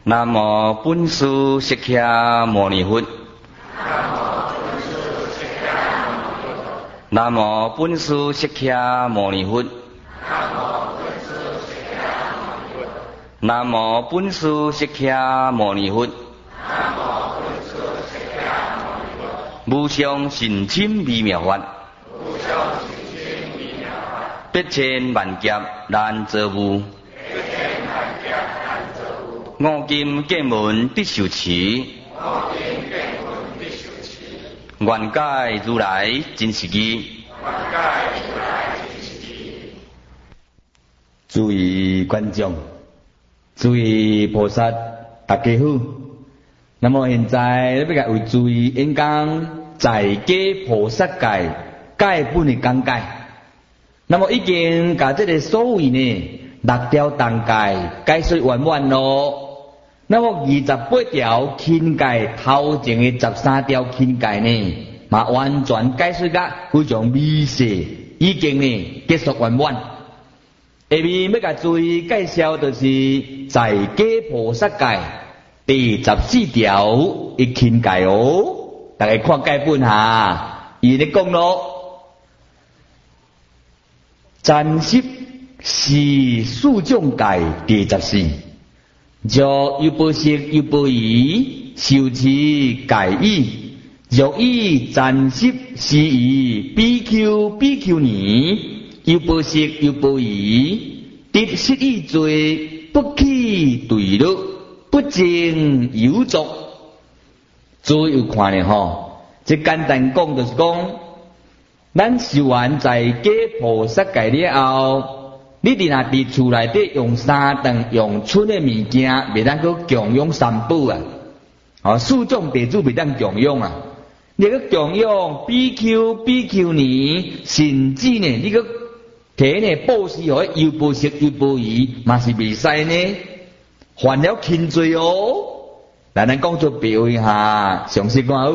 南无本师释迦牟尼佛。南无本师释迦牟尼佛。南无本师释迦牟尼佛。无上甚深微妙法，百千万劫难遭遇。五金见闻得受持，愿解如来真实义。诸位观众，诸位菩萨，大家好。那么现在要甲为诸位演讲在家菩萨戒戒本的讲解。那么已经甲这个所谓呢6条重戒解说完完咯。那么28条轻戒头前的13条轻戒呢，嘛完全解说甲非常微细，已经呢结束完完。下面要甲诸位介绍就是在家菩萨戒第14条的轻戒哦。大家看戒本下，伊咧讲咯，暂时是四种戒第14。若有不识有不疑，受持戒意，若以暂时是以比丘比丘尼，有不识有不疑，得失意罪，不起对律，不正有作。诸位有看咧吼，这简单讲就是讲，咱修完在家菩萨戒了后。你伫若伫厝内底用三顿用剩的物件，袂当去供养三宝啊！四种地主袂当供养啊！你去供养比丘、比丘尼，甚至呢，你去摕呢布施予又不识又不疑，嘛是袂使呢，犯了轻罪哦。来，咱讲做比喻下，详细看好。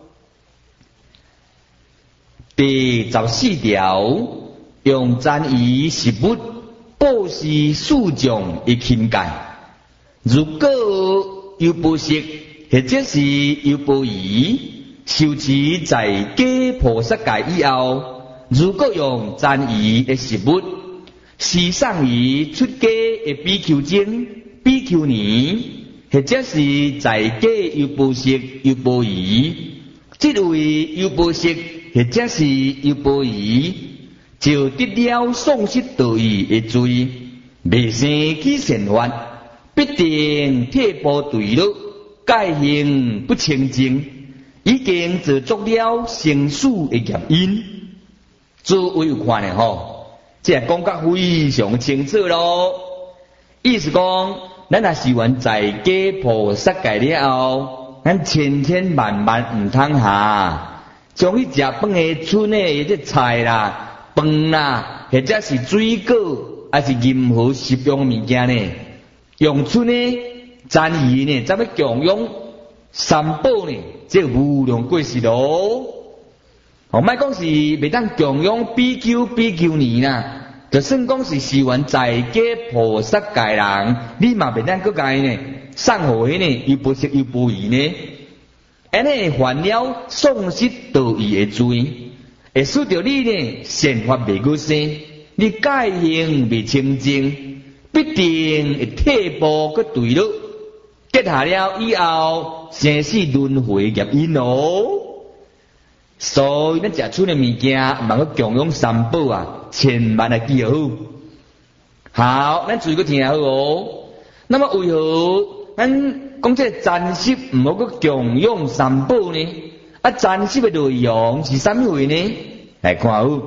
第14条。用赞仪食物布施四种的轻戒，如果有不识或者是有不疑，受持在家菩萨戒以后，如果用赞仪的食物施送于出家的比丘精、比丘尼，或者是在家有不识有不疑，这位有不识或者是有不疑。就得了丧失道义的罪，未生起善法，必定退步对律，戒行不清净，已经做足了生死的业因。诸位有看咧吼，这讲得非常清楚咯。意思讲，咱若是愿在家菩萨戒了后，咱千千万万唔通下，将去食饭的剩的这菜啦。饭啦，或者是水果，还是任何食用物件呢？用剩呢，赞仪呢，怎么供养三宝呢？这无量过失咯。莫讲是袂当供养比丘比丘尼啦，就算讲是誓愿在家菩萨戒人，你嘛袂当个解呢，送互迄呢，又不识又不疑呢，安尼犯了丧失道义的罪。会使到你呢善法未去生，你戒行未清净，必定会退步去对律，结下了以后生死轮回业因咯。所以咱食剩的物件，莫去供养三宝啊，千万要记好。好，咱注意个听好哦。那么为何咱讲这暂时唔好去供养三宝呢？暂时的内容是啥物位呢？来看好，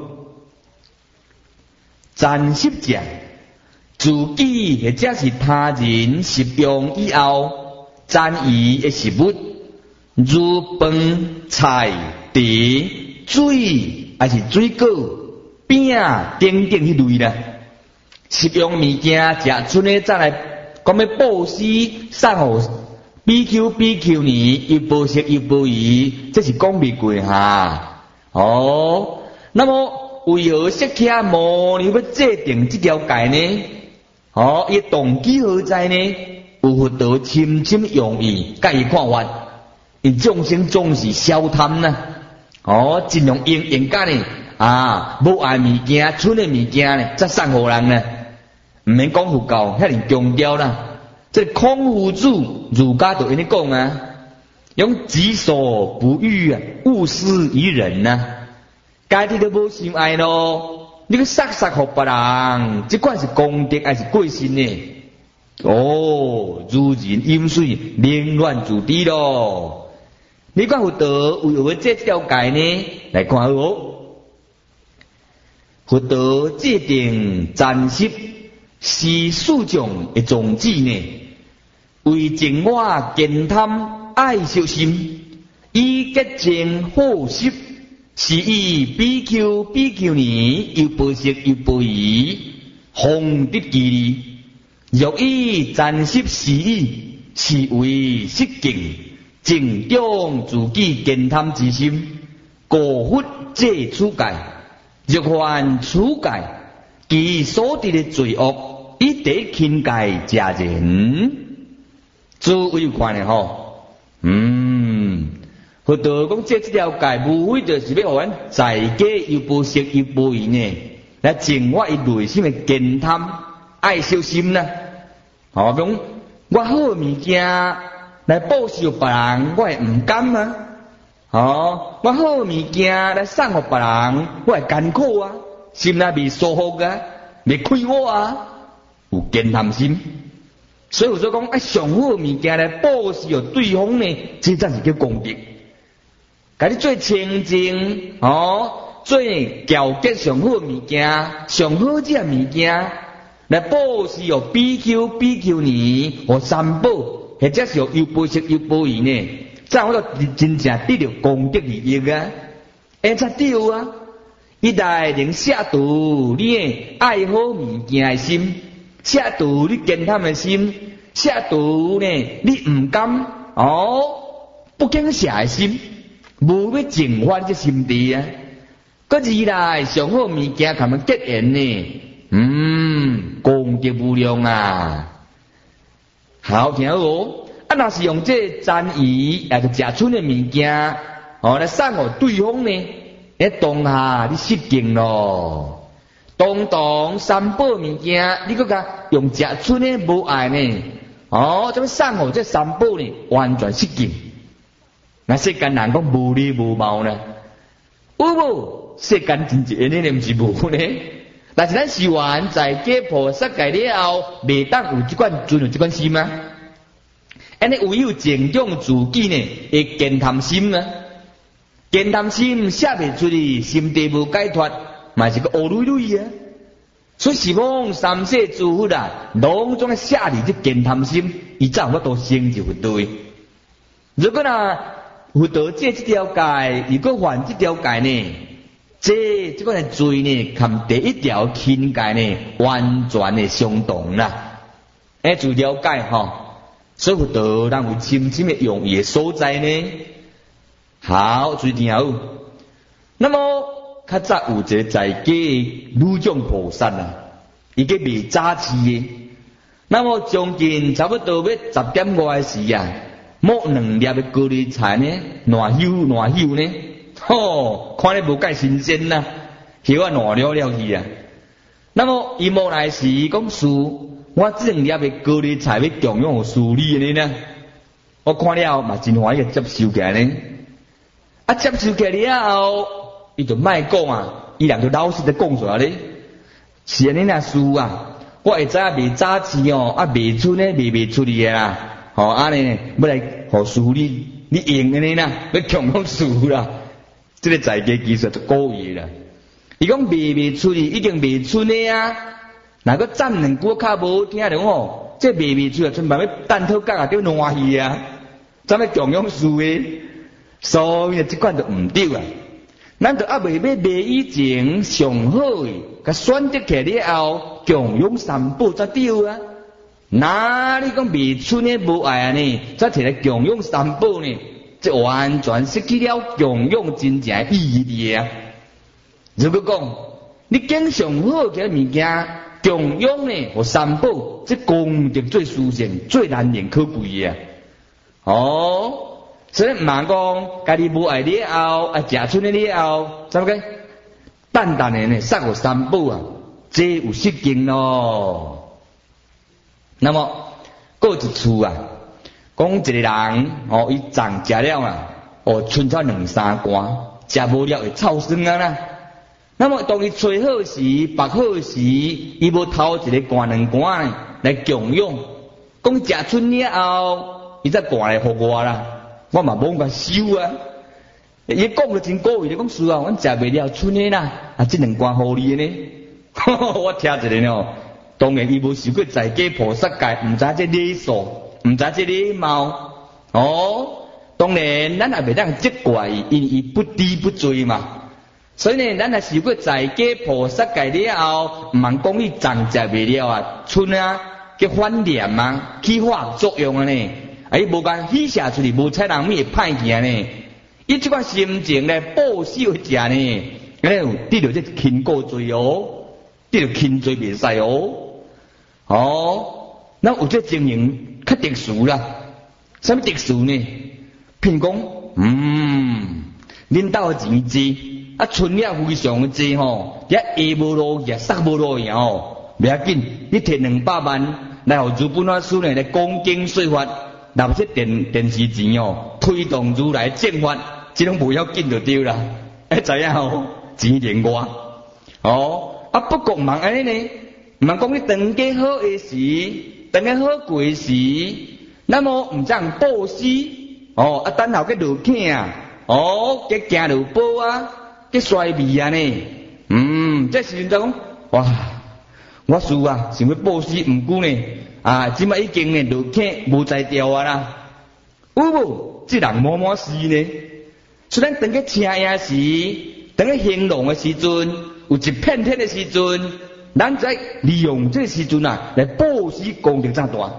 暂时者，自己或者是他人食用以后，赞仪的食物，如饭、菜、茶、水，还是水果、饼等等迄类啦。食用物件食剩的，再来讲要布施送互比丘比丘尼，又不识又不疑，这是讲未过哈。哦，那么为何释迦牟尼要制定这条戒呢？哦，伊动机何在呢？有佛陀深深用意，甲伊看法，因众生总是消贪呐，尽量用甲呢无爱物件、剩的物件呢，则送互人呢，毋免讲佛教，遐尼强调啦。这孔夫子儒家就安尼讲啊，用己所不欲啊，勿施于人呐。家己都无心爱咯，你去杀互别人，即款是功德还是过身呢？如人饮水，冷暖自知咯。你看佛陀为何这条界呢？来看佛陀制定暂时是四种的宗旨呢，为净化健贪爱修心，以洁净好习，是以比丘比丘尼又不食又不疑，弘得其利。若以暂时是意，是为失敬，净中自己健贪之心，过佛这此界。若犯此界，其所得的罪恶，以得轻界加人。诸位看咧佛陀讲这条界，无非就是要互咱在家又不食又不疑呢，来净化伊内心的健贪爱修心啦。讲我好物件来报效别人，我会唔甘啊。我好物件来送互别人，我会艰苦啊，心内未舒服啊，未快活啊，有健贪心。所以说讲上好物件来报效对方呢，这才是叫功德。甲你做清净做调节上好物件，上好这物件来报效比丘比丘尼和三宝，或者是又不食又不疑呢，这样我就真正得到功德利益啊！才对啊！伊来能摄度你的爱好物件的心，摄度你健贪的心，摄度呢你唔甘不敬舍的心，无要净化这心地啊！搁二来上好物件，他们结缘呢，功德无量啊！好听若是用这赞仪就食剩的物件来送互对方呢，当下你失敬咯。当三宝物件，你搁甲用食剩的无爱呢，怎么送互这三宝呢？完全失敬。那世间人讲无礼无貌呢？有无？世间真是安尼呢？毋是无呢？但是咱修完在家菩萨界了后，未当有这款尊有这款心吗？安尼唯有净重自己呢，会健贪心啊！健贪心写袂出去，心地无解脱，嘛是个乌累累啊！所以是讲三世诸佛拢总写离这健贪心，伊才有法度成就佛道。如果佛陀这条界，如果犯这条界呢？这款的罪呢，跟第一条轻界呢，完全的相同啦。就了解所以佛陀咱有深深的用意的所在呢。好，最重要。那么较早有一个在家女众菩萨伊个未早市的，那么将近差不多要10点外时摸2粒的高丽菜呢，烂朽呢。看你无介新鲜呐，叶啊烂了去啊。那么伊摸来时讲师，我这2粒的高丽菜要供养师你呢？我看了嘛真欢喜接受起来呢。接受起来了后，伊就卖讲伊人就老实地讲出来咧。是安尼师我会知未早市未出呢，未出去啦。安尼要来互师你用安尼啦，要供养师啦。这个在家其实就故意啦。伊讲未出去，已经未出呢若个赞2句较无听着这未出就慢慢等讨价就烂去怎么供养师的？所以这款就唔对啊。咱就未要卖以前上好的，甲选择起了后供养三宝才对啊。哪里讲未出呢无爱呢？才摕来供养三宝呢？这完全失去了供养真正意义啊！如果讲你经上好嘅物件， 供养呢和三宝，这功德最殊胜，最难能可贵的啊！哦，所以唔通讲家己无爱了后，食剩的了后，怎么个？淡淡的呢，杀个三宝啊，这有失敬咯。那么，过一处啊，讲一个人哦，伊粽食了啊，哦，剩差两三罐，食无了会臭酸啊啦。那么当伊吹好时、白好时，伊要偷一个罐两罐呢来供养，讲食剩了后，伊再罐来互我啦，我嘛冇甲收啊。伊讲得真古意，讲是啊，阮食袂了剩的啦，啊，这两罐互你呢。我听一个哦，当然伊无受过在家菩萨戒，毋知这礼数，毋知这礼貌。哦，当然咱也袂当责怪伊，因伊不知不罪嘛。所以呢，咱也受过在家菩萨戒了后，毋通讲伊粽食袂了啊，剩啊，叫反念啊，起化作用啊呢。啊，伊无甲喜写出去，无采人物歹行呢。伊即款心情咧，报喜食呢，安尼有得到这轻过罪哦，得到轻罪袂使哦。哦，那有这情形较特殊啦。什么特殊呢？譬如讲，恁兜钱济，啊，剩了非常济吼，也下无路，也塞无路样吼，袂要紧，你摕200万来互日本法师呢来讲经说法，拿这电视钱哦，推动如来正法。这种不要紧就对啦，知影吼？钱连我哦，啊不过忙安尼呢，唔通讲你当家好的时，当家好过时，那么唔这样报施哦，啊等候个落囝啊，哦，个行路报啊，个衰微啊呢，这时阵就讲哇，我事啊，想要报施唔久呢，啊，即摆已经呢落囝无在调啊啦，有无？这人摸摸事呢？虽然当个车呀时，当个兴隆的时阵，有一片天的时阵，咱在利用这个时阵啊，来报施功德真大。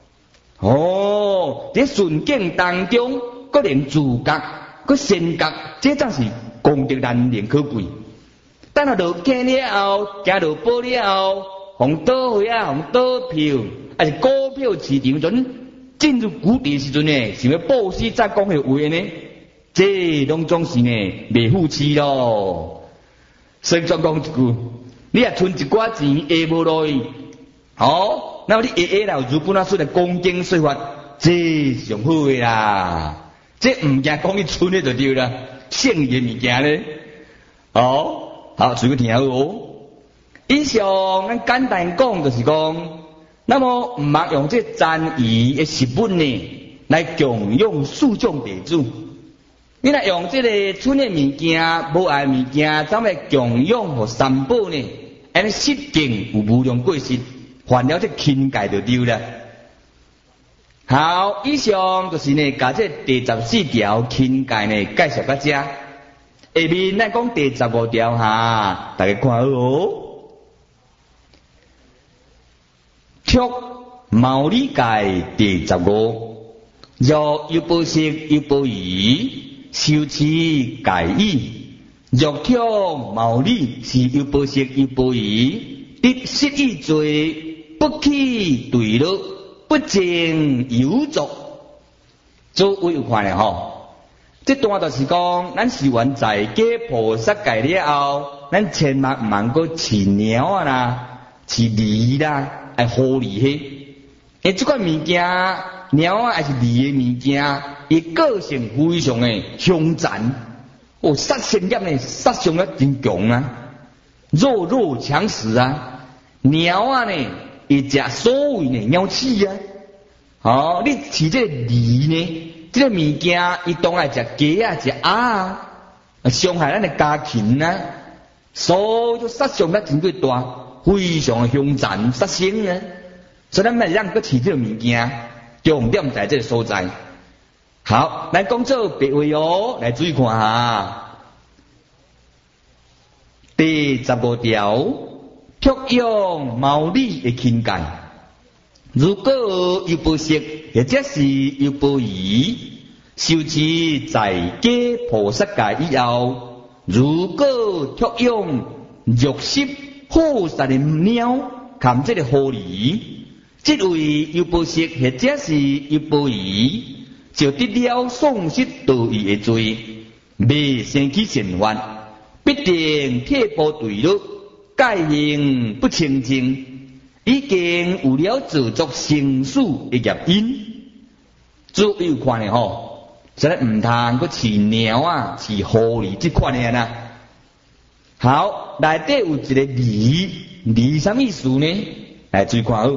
哦，在顺境当中，个连自觉、个善觉，这才是功德难能可贵。等下落街了后，行路报了后，红倒回啊，红倒票，还是股票市场阵进入谷底时阵呢，想要报施再讲的话呢？这拢总是呢袂负气咯，所以再讲一句，你也存一寡钱下无落去，哦，那么你下下了如本啊说的讲经说法，这上好的啦，这唔惊讲你存的就对啦，剩的物件咧，哦，好，随便听好哦。以上咱简单讲就是讲，那么唔通用这赞仪的食物呢来供养四种地主。你若用这个剩的物件、无爱物件，怎么供养和三宝呢？安尼失敬有无量过失，犯了这轻戒就对了。好，以上就是呢，把这第14条轻戒呢介绍到这。下面咱讲第15条哈，大家看好哦。托毛利戒第15，若有不食有不疑。修持戒意，若挑毛利是有不食有不疑，得失意罪，不起对乐，不正有作。做位有看咧吼，这段就是讲，咱是完在家菩萨戒了后，咱千万唔通过饲鸟啊啦，饲狸啦，爱护理嘿。因这款物件，鸟啊还是狸的物件。伊个性非常的凶残，哦，杀生业呢，杀伤力真强啊，弱强食啊。鸟啊呢，伊食所谓呢鸟鼠啊，哦，你饲这狸呢，这个物件伊当然食鸡啊，食鸭啊，伤害咱的家禽啊，所以杀伤力真够大，非常的凶残杀生啊。所以咱咪让个饲这个物件，重点在这个所在。好，来讲做别位哦，来注意看下。第15条，托养毛利的轻戒。如果有不食，或者是有不疑，修持在家菩萨戒以后，如果托养肉食好杀的鸟， 看这个狐狸，这位优波识或者是优波夷，就得了丧失道义的罪，未生起善愿，必定退步对律，戒行不清净，已经有了自作生死的业因。注意看咧吼，实在唔通佮饲猫啊、饲狐狸这款的呐。好，内底有一个狸，狸什么意思呢？来注意看好，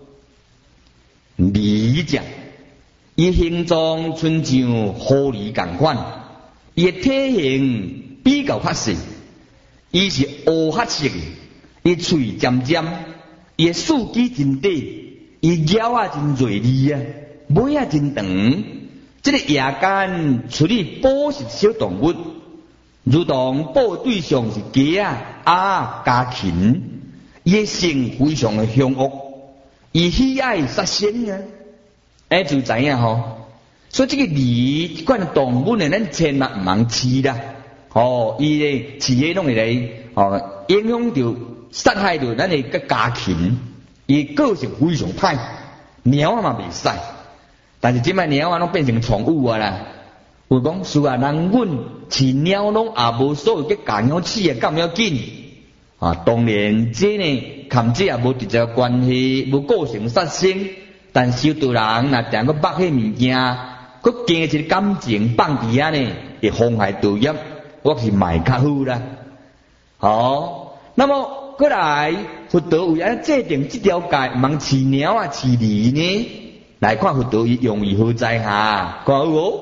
狸只，伊形状亲像狐狸同款，伊的体型比较较细，伊是乌黑色的，伊喙尖尖，伊的四肢真短，伊腰啊真锐利啊，尾啊真长。这个夜间处理捕食小动物，如同捕对象是鸡啊、鸭、家禽，伊的性非常的凶恶，伊喜爱杀生啊，就知影吼。所以这个狸这款动物呢，咱千万唔通饲啦。伊咧饲诶拢会来影响到杀害到咱诶个家禽，伊个性非常歹，猫啊嘛袂使。但是即摆猫啊拢变成宠物啊啦，有讲是啊，人阮饲猫拢也无所谓去家猫饲啊，敢要紧当然这呢，含这也无直接关系，无构成杀生，但修道人若定个捌迄物件，佮惊一个感情放伫遐呢，会妨害道业，我是卖较好啦。那么过来佛陀为安制定这条戒，唔通饲猫啊、饲狸呢？来看佛陀伊用意何在哈？看好哦。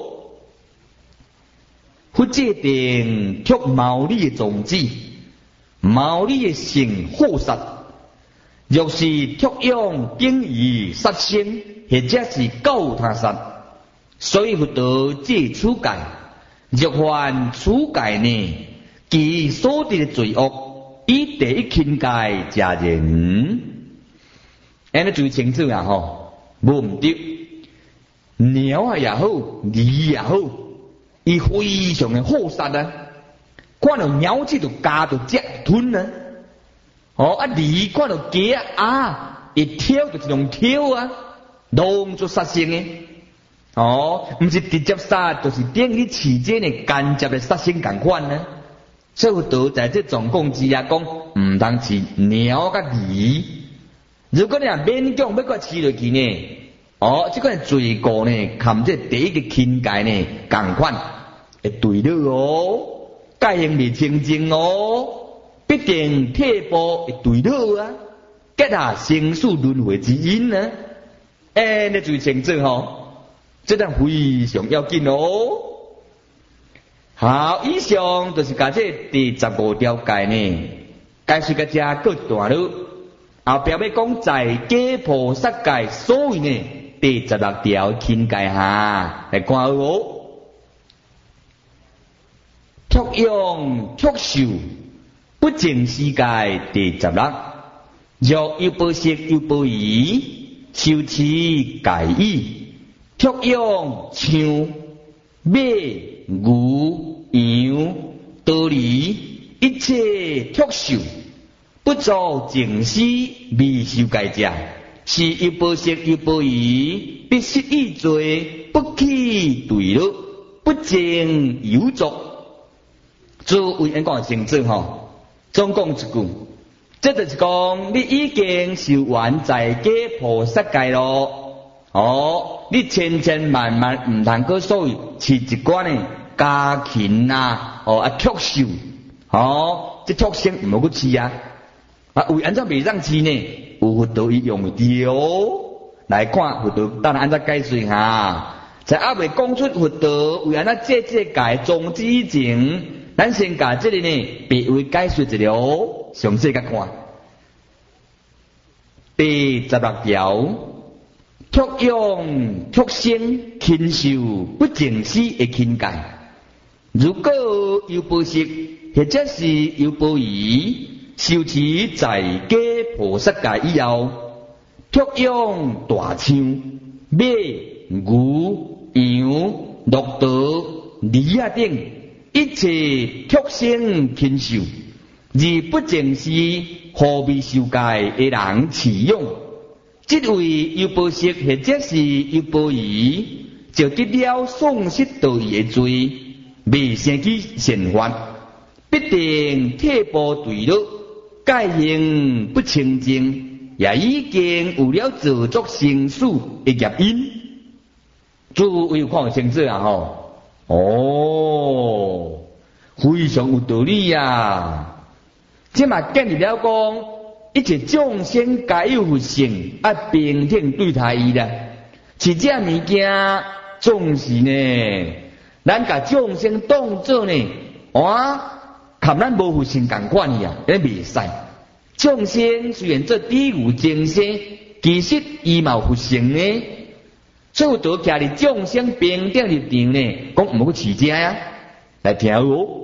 佛制定却毛利的宗旨，毛利的性好杀，若是却用等于杀生，或者是教他杀，所以佛陀这此戒，若犯此戒呢，其所得的罪恶，以第一轻戒加人。安尼最清楚啊吼。无毋对，猫啊也好，狸也好，伊非常的好杀啊！看到猫子就夹就食吞啊！狸看到鸡啊，一挑就一种挑啊，拢做杀生的。毋是直接杀，就是等于饲这呢间接的杀生同款呢。所以道在这总共之下讲，毋通饲猫甲狸。如果你若勉强要搁饲落去呢，这个罪过呢，含这第一个轻戒呢，同款会对了哦，戒行未清净哦，必定退步会对了啊，结下生死轮回之因呢，你最清楚吼，这段非常要紧哦。好，以上就是甲这第15条戒呢，解说到这各段落。后壁要讲在家菩萨戒，所以呢第16条轻戒哈，来看好哦。却用却受不净世戒第16，若有不识有不疑，受持戒意，却用像马、牛、羊、道理一切却受。不做净施未受戒者，是一不识一不疑，必失意罪，不起对律，不正有作。诸位人讲清楚吼，总讲一句，这就是讲你已经受完在家菩萨戒咯。你千千万万唔通搁所谓饲一寡呢家禽啊，畜兽，这畜生唔好搁饲啊。为安怎袂让饲呢？有佛陀伊用的哦，来看佛陀当然安怎解释哈。在还未讲出佛陀为安怎这戒宗旨以前，咱先把这里呢别为解说一下哦。详细甲看第16条，却用畜生禽兽不净施的轻戒，如果有不识或者是有不疑。受持在家菩萨戒以后，却用大象、马、牛、羊、骆驼、驴啊等一切畜生禽兽， 而不正是何必受戒的人持用。即位有报色或者是有报疑，就得了丧失道义的罪，未生起善法，必定退步堕落，戒行不清净，也已经有了自作生死的业因。诸位有看清楚啊吼？哦，非常有道理啊！即嘛建立了讲，一切众生皆有佛性，平等对待伊啦。是这物件，总是呢，咱甲众生当作呢，含咱无佛性共款呀，咱袂使。众生虽然做低有精神，其实伊嘛有佛性呢。所以道徛伫众生平等立场呢，讲毋好去持遮呀，来听哦。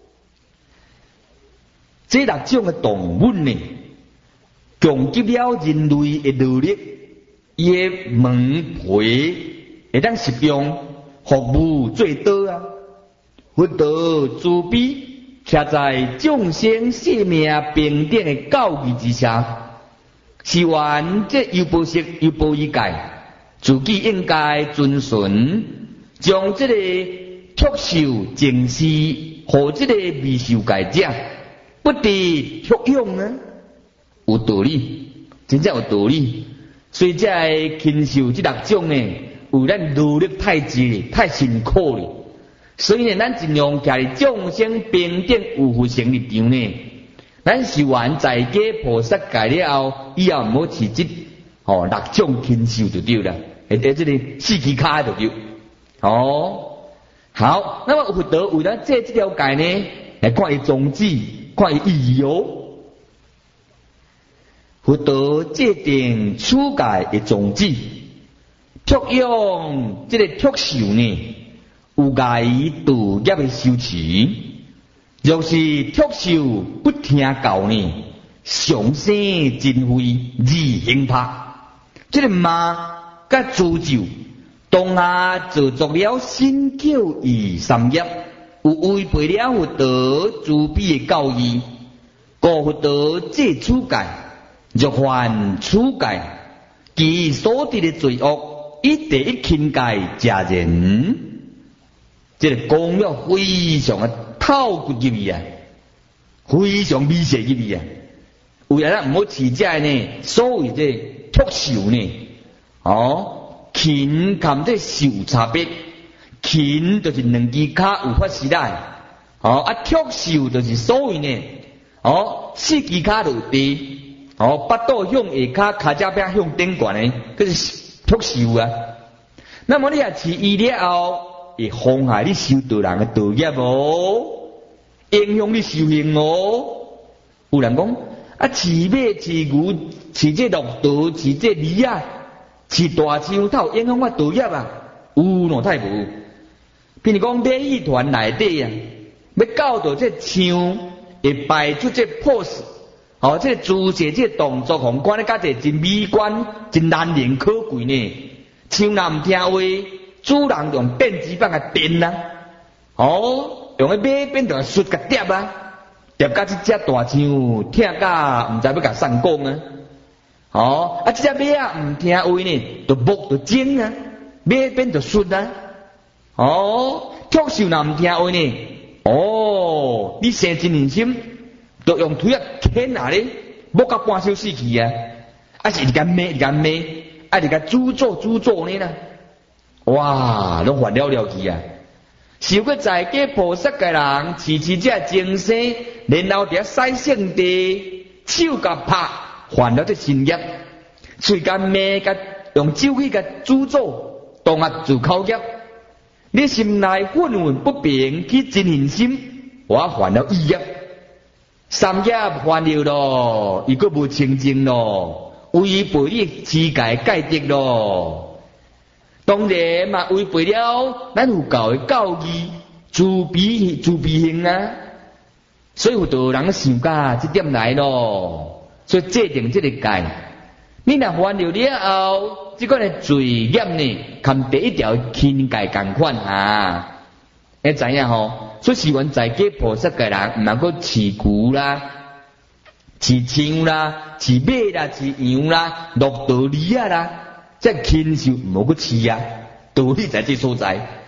这六种的动物呢，强极了人类的努力，伊的门培会当实用服务最多啊。佛道慈悲，徛在众生生命平等的教义之下，是愿这有报色有报疑戒，自己应该遵循，将这个托受正视，和这个未受戒者。不得服用呢，有道理，真正有道理。所以才亲受这六种呢，有咱努力太济，太辛苦了。所以呢，咱尽量徛伫众生平等有佛性立场呢，咱是愿在家菩萨戒了后，以后唔好持这六种亲受就对了，这个四支卡就对。好，那么佛陀为了这条戒呢，来看伊宗旨。看伊意义哦，佛陀制定此戒的宗旨，托用这个托受呢，有碍于道业的修持。若是托受不听教呢，上生真非自刑罚。这个嘛，甲自救，当下做作了新教义三业。有违背了佛陀慈悲的教义，故佛陀这此戒，若犯此戒，其所得的罪恶，一定一轻戒家人。这个讲了非常的透骨入去啊，非常密切入去啊。为了咱唔好持这呢，所谓这托受呢，轻含这受差别。轻就是两支骹有发时来，托受就是所谓呢，四支骹落地，八刀向下骹，骹脚边向顶悬的，这是托受啊。那么你也持伊了后，会妨害你修道人的道业哦，影响你修行哦。有人讲持马、持牛、持这鹿道、持这驴啊，持大象头，影响我道业啊？有喏，太无。比如讲，马戏团内底啊，要教导这枪会摆出这 pose， 这姿势、这动作，互看咧，甲这真美观、真难能可贵呢。枪若唔听话，主人用电子棒甲电啊，用个马鞭就摔甲跌啊，跌甲这只大象听甲唔知要甲上讲啊，这只马啊唔听话呢，就木就尖啊，马鞭就摔啊。托受若唔听话呢？你生真忍心，就用腿啊牵下咧，木到半小死去啊！是一间骂，一间骂，一间诅咒呢啦！哇，拢犯了了去啊！是个在家菩萨嘅人，持这精神，然后伫使圣地，手甲拍，犯了这新业，嘴甲骂甲用手去甲诅咒，当下自口业。你心内愤愤不平，去真忍心，我犯了异业，三业犯了咯，伊个无清净咯，违背你持戒戒德咯。当然嘛，违背了咱有教的教义，自悲行啊。所以有道人想家这点来咯，所以制定这个戒。你若犯了后，这个呢罪业呢，跟第一条轻戒同款啊。你知影吼？所以是阮在家菩萨嘅人，唔能够持久啦， 饲枪啦，饲马啦，饲羊啦，落道理啊啦，这禽兽无去饲啊，道理在这所在。